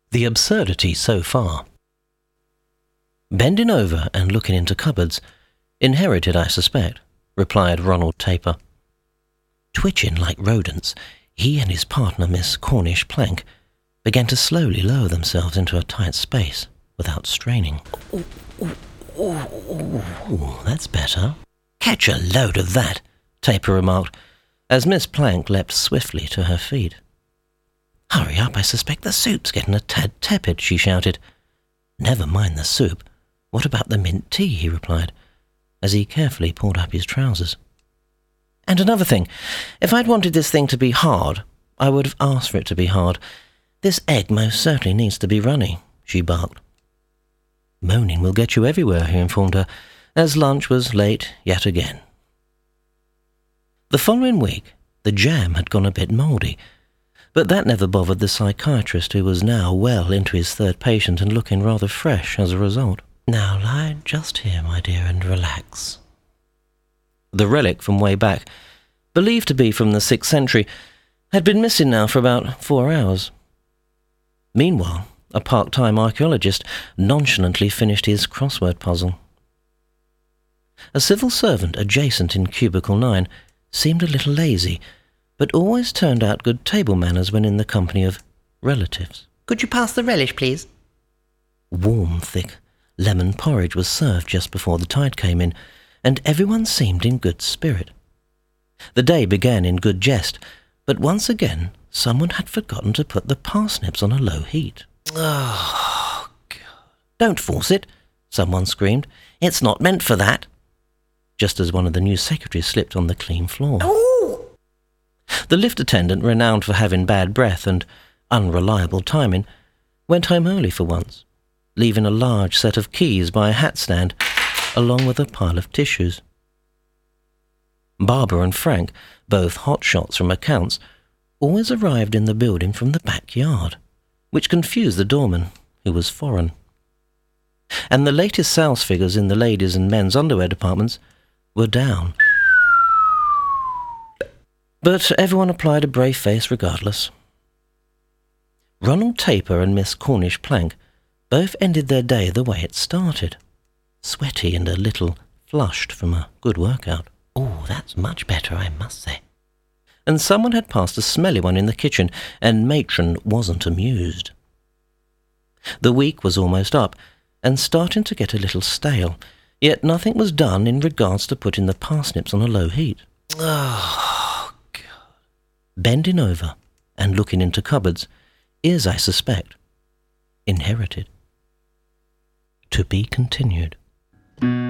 The absurdity so far. Bending over and looking into cupboards, inherited, I suspect, replied Ronald Taper. Twitching like rodents, he and his partner, Miss Cornish Plank, began to slowly lower themselves into a tight space without straining. Ooh, that's better. Catch a load of that, Taper remarked, as Miss Plank leapt swiftly to her feet. Hurry up, I suspect the soup's getting a tad tepid, she shouted. Never mind the soup. What about the mint tea, he replied, as he carefully pulled up his trousers. And another thing, if I'd wanted this thing to be hard, I would have asked for it to be hard. This egg most certainly needs to be runny, she barked. Moaning will get you everywhere, he informed her, as lunch was late yet again. The following week, the jam had gone a bit mouldy, but that never bothered the psychiatrist, who was now well into his third patient and looking rather fresh as a result. Now lie just here, my dear, and relax. The relic from way back, believed to be from the 6th century, had been missing now for about 4 hours. Meanwhile, a part-time archaeologist nonchalantly finished his crossword puzzle. A civil servant adjacent in Cubicle 9 seemed a little lazy, but always turned out good table manners when in the company of relatives. Could you pass the relish, please? Warm, thick lemon porridge was served just before the tide came in, and everyone seemed in good spirit. The day began in good jest, but once again someone had forgotten to put the parsnips on a low heat. Oh, God. Don't force it, someone screamed. It's not meant for that. Just as one of the new secretaries slipped on the clean floor. Ooh. The lift attendant, renowned for having bad breath and unreliable timing, went home early for once, leaving a large set of keys by a hat stand, along with a pile of tissues. Barbara and Frank, both hotshots from accounts, always arrived in the building from the backyard, which confused the doorman, who was foreign. And the latest sales figures in the ladies' and men's underwear departments were down. But everyone applied a brave face regardless. Ronald Taper and Miss Cornish Plank both ended their day the way it started, sweaty and a little flushed from a good workout. Oh, that's much better, I must say. And someone had passed a smelly one in the kitchen, and matron wasn't amused. The week was almost up, and starting to get a little stale, yet nothing was done in regards to putting the parsnips on a low heat. Oh, God. Bending over and looking into cupboards is, I suspect, inherited. To be continued.